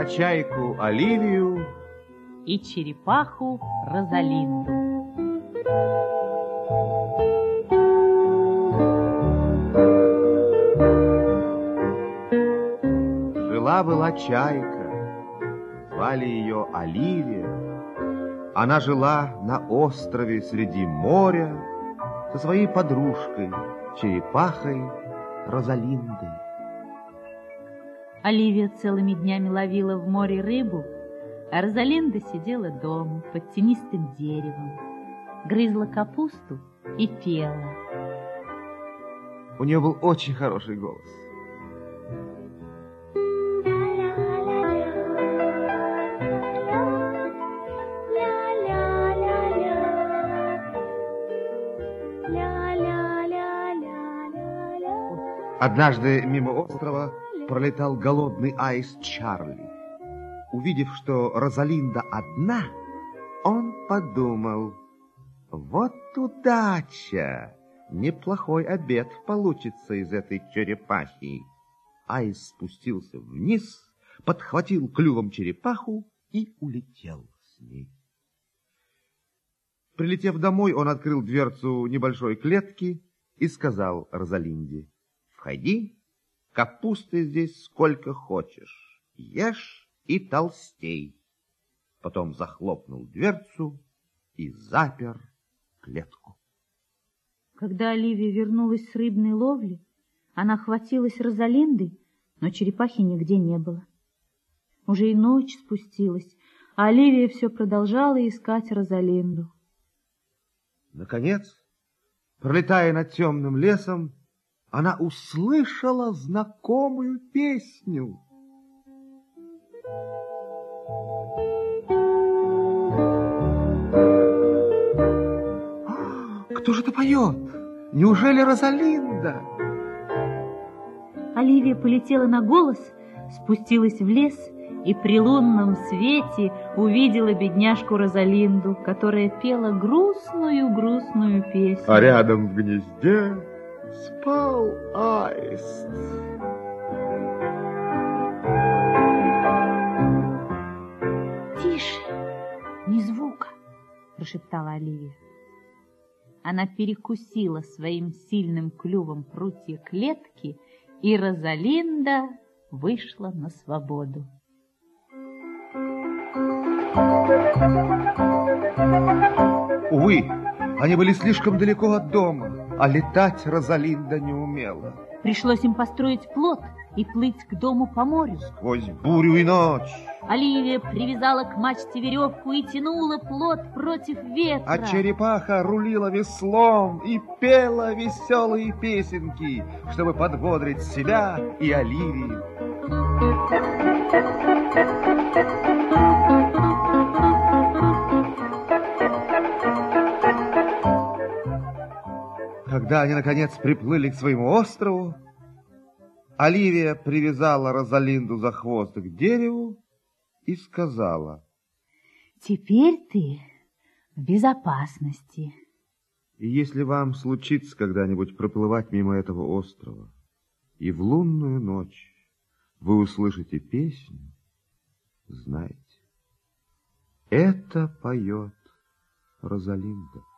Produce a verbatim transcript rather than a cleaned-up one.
про чайку Оливию и черепаху Розалинду. Жила-была чайка, звали ее Оливия. Она жила на острове среди моря со своей подружкой, черепахой Розалиндой. Оливия целыми днями ловила в море рыбу, а Розалинда сидела дома под тенистым деревом, грызла капусту и пела. У нее был очень хороший голос. Однажды мимо острова пролетал голодный аист Чарли. Увидев, что Розалинда одна, он подумал: вот удача! Неплохой обед получится из этой черепахи. Аист спустился вниз, подхватил клювом черепаху и улетел с ней. Прилетев домой, он открыл дверцу небольшой клетки и сказал Розалинде: входи, капусты здесь сколько хочешь, ешь и толстей. Потом захлопнул дверцу и запер клетку. Когда Оливия вернулась с рыбной ловли, она хватилась Розалинды, но черепахи нигде не было. Уже и ночь спустилась, а Оливия все продолжала искать Розалинду. Наконец, пролетая над темным лесом, она услышала знакомую песню. Кто же это поет? Неужели Розалинда? Оливия полетела на голос, спустилась в лес и при лунном свете увидела бедняжку Розалинду, которая пела грустную-грустную песню. А рядом в гнезде спал аист. «Тише, ни звука!» — прошептала Оливия. Она перекусила своим сильным клювом прутья клетки, и Розалинда вышла на свободу. Увы, они были слишком далеко от дома, а летать Розалинда не умела. Пришлось им построить плот и плыть к дому по морю. Сквозь бурю и ночь. Оливия привязала к мачте веревку и тянула плот против ветра. А черепаха рулила веслом и пела веселые песенки, чтобы подбодрить себя и Оливию. Когда они, наконец, приплыли к своему острову, Оливия привязала Розалинду за хвост к дереву и сказала: «Теперь ты в безопасности. И если вам случится когда-нибудь проплывать мимо этого острова, и в лунную ночь вы услышите песню, знайте, это поет Розалинда».